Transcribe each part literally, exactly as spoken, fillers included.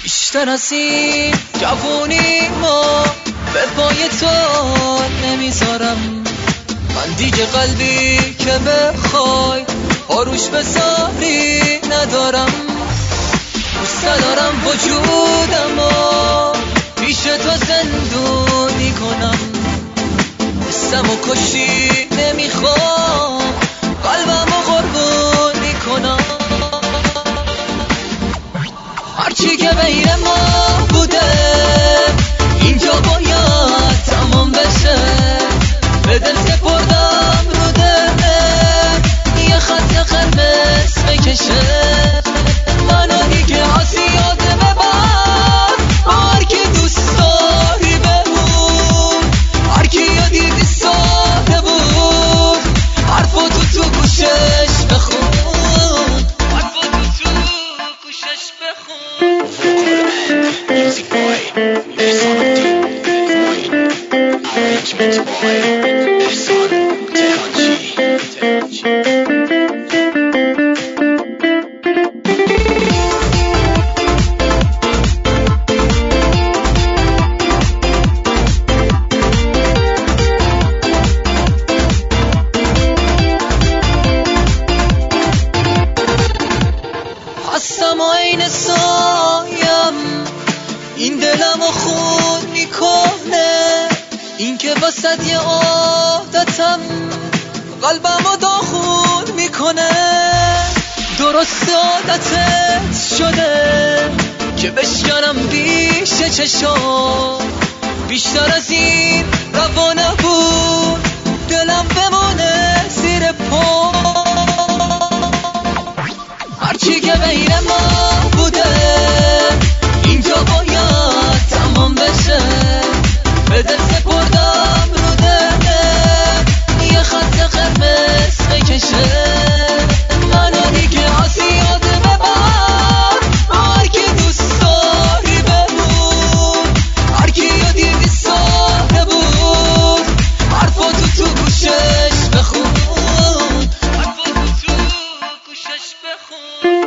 بیشتر از این جوونی ما به پای تو نمیذارم. من دیگه قلبی که بخوای آروش بذاری ندارم. دوست دارم وجودمو پیش تو زندونی کنم. حسمو کشی نمیخوام قلبمو قربونی کنم. هرچی که بین ما بوده اینجا باید تمام بشه. به دل سپردم رو دلم یه خط قرمز بکشه. منو دیگه از یاده ببر. هر کی دوست داری بمون، هر کی یا دیدی ساده بود. حرفاتو تو گوشش بخون، حرفاتو تو گوشش بخون. Music boy, this on a deep point. Arrangements boy, this on take on G, take on G. هستم و عین سایم این دلمو خون میکنه. این که وسط یه عادتم قلبمو داغون میکنه. درست عادتت شده که بشکنم پیش چشام. بیشتر از این روا نبود دلم بمونه زیر پا. هرچی که بین ما بوده اینجا باید تمام بشه. به دل سپردم رو دلم یه خط قرمز بکشه. منو دیگه از یاده ببر. هر کی دوست داری بمون، هر کی یا دیدی ساده بود. حرفاتو تو گوشش بخون، حرفاتو تو گوشش بخون.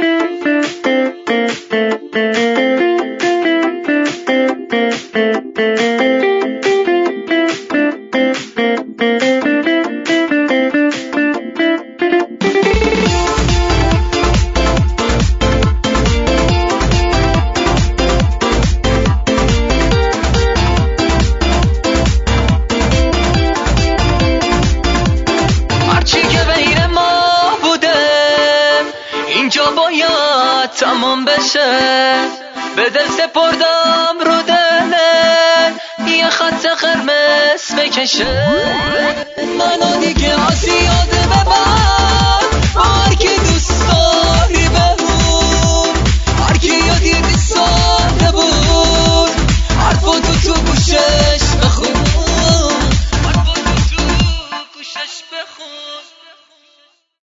اینجا باید تمام بشه. به دل سپردم رو دلم یه خط قرمز بکشه. منو دیگه از یاده ببر. هر کی دوست داری بمون، هر کی یا دیدی ساده بود. حرفاتو تو گوشه